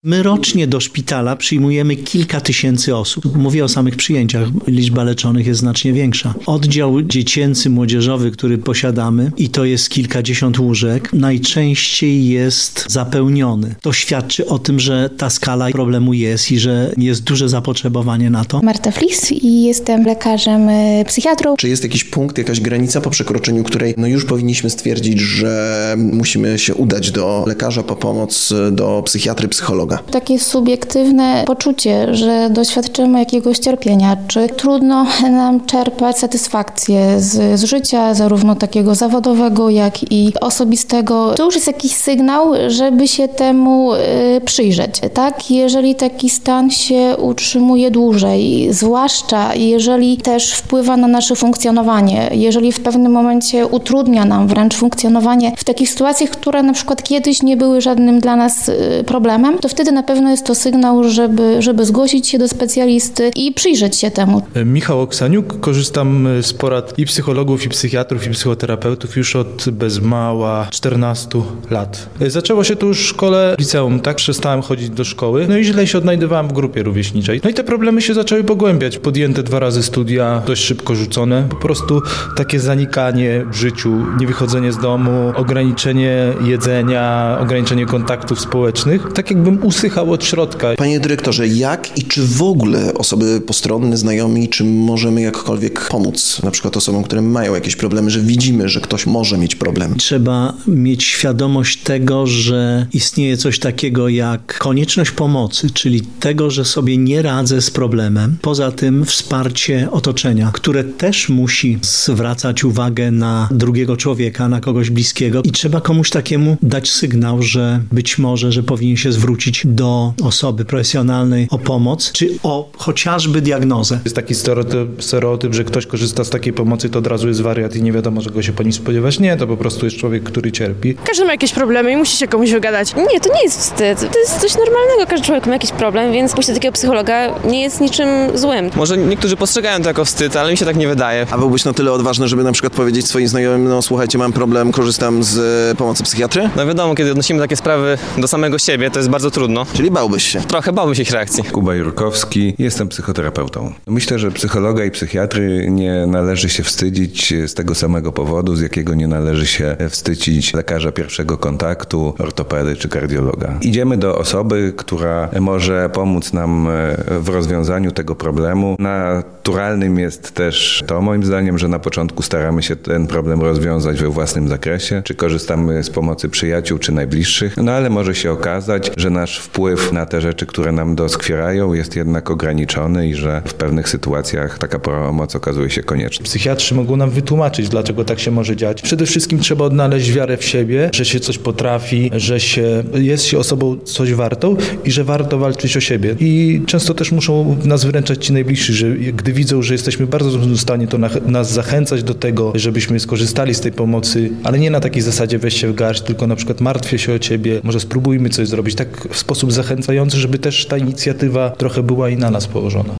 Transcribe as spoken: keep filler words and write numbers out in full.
My rocznie do szpitala przyjmujemy kilka tysięcy osób. Mówię o samych przyjęciach. Liczba leczonych jest znacznie większa. Oddział dziecięcy, młodzieżowy, który posiadamy, i to jest kilkadziesiąt łóżek, najczęściej jest zapełniony. To świadczy o tym, że ta skala problemu jest i że jest duże zapotrzebowanie na to. Marta Flis i jestem lekarzem psychiatrą. Czy jest jakiś punkt, jakaś granica, po przekroczeniu której no już powinniśmy stwierdzić, że musimy się udać do lekarza po pomoc, do psychiatry, psychologa? Takie subiektywne poczucie, że doświadczymy jakiegoś cierpienia, czy trudno nam czerpać satysfakcję z, z życia, zarówno takiego zawodowego, jak i osobistego. To już jest jakiś sygnał, żeby się temu y, przyjrzeć. Tak, jeżeli taki stan się utrzymuje dłużej, zwłaszcza jeżeli też wpływa na nasze funkcjonowanie, jeżeli w pewnym momencie utrudnia nam wręcz funkcjonowanie w takich sytuacjach, które na przykład kiedyś nie były żadnym dla nas y, problemem, to wtedy na pewno jest to sygnał, żeby, żeby zgłosić się do specjalisty i przyjrzeć się temu. Michał Oksaniuk, korzystam z porad i psychologów, i psychiatrów, i psychoterapeutów już od bez mała czternastu lat. Zaczęło się to już w szkole, liceum, tak? Przestałem chodzić do szkoły, no i źle się odnajdywałem w grupie rówieśniczej. No i te problemy się zaczęły pogłębiać. Podjęte dwa razy studia, dość szybko rzucone. Po prostu takie zanikanie w życiu, niewychodzenie z domu, ograniczenie jedzenia, ograniczenie kontaktów społecznych. Tak jakbym usychał od środka. Panie dyrektorze, jak i czy w ogóle osoby postronne, znajomi, czy możemy jakkolwiek pomóc na przykład osobom, które mają jakieś problemy, że widzimy, że ktoś może mieć problem? Trzeba mieć świadomość tego, że istnieje coś takiego jak konieczność pomocy, czyli tego, że sobie nie radzę z problemem. Poza tym wsparcie otoczenia, które też musi zwracać uwagę na drugiego człowieka, na kogoś bliskiego i trzeba komuś takiemu dać sygnał, że być może, że powinien się zwrócić do osoby profesjonalnej o pomoc, czy o chociażby diagnozę. Jest taki stereotyp, stereotyp, że ktoś korzysta z takiej pomocy, to od razu jest wariat i nie wiadomo, czego się po nim spodziewać. Nie, to po prostu jest człowiek, który cierpi. Każdy ma jakieś problemy i musi się komuś wygadać. Nie, to nie jest wstyd. To jest coś normalnego. Każdy człowiek ma jakiś problem, więc pójście do takiego psychologa nie jest niczym złym. Może niektórzy postrzegają to jako wstyd, ale mi się tak nie wydaje. A byłbyś na tyle odważny, żeby na przykład powiedzieć swoim znajomym, no słuchajcie, mam problem, korzystam z pomocy psychiatry? No wiadomo, kiedy odnosimy takie sprawy do samego siebie, to jest bardzo trudno. Czyli bałbyś się? Trochę bałbym się ich reakcji. Kuba Jurkowski, jestem psychoterapeutą. Myślę, że psychologa i psychiatry nie należy się wstydzić z tego samego powodu, z jakiego nie należy się wstydzić lekarza pierwszego kontaktu, ortopedy czy kardiologa. Idziemy do osoby, która może pomóc nam w rozwiązaniu tego problemu. Naturalnym jest też to, moim zdaniem, że na początku staramy się ten problem rozwiązać we własnym zakresie, czy korzystamy z pomocy przyjaciół czy najbliższych, no ale może się okazać, że nasz wpływ na te rzeczy, które nam doskwierają, jest jednak ograniczony i że w pewnych sytuacjach taka pomoc okazuje się konieczna. Psychiatrzy mogą nam wytłumaczyć, dlaczego tak się może dziać. Przede wszystkim trzeba odnaleźć wiarę w siebie, że się coś potrafi, że się, jest się osobą coś wartą i że warto walczyć o siebie. I często też muszą nas wyręczać ci najbliżsi, że gdy widzą, że jesteśmy w bardzo dobrym stanie, to na, nas zachęcać do tego, żebyśmy skorzystali z tej pomocy, ale nie na takiej zasadzie weź się w garść, tylko na przykład martwię się o ciebie, może spróbujmy coś zrobić, tak w sposób zachęcający, żeby też ta inicjatywa trochę była i na nas położona.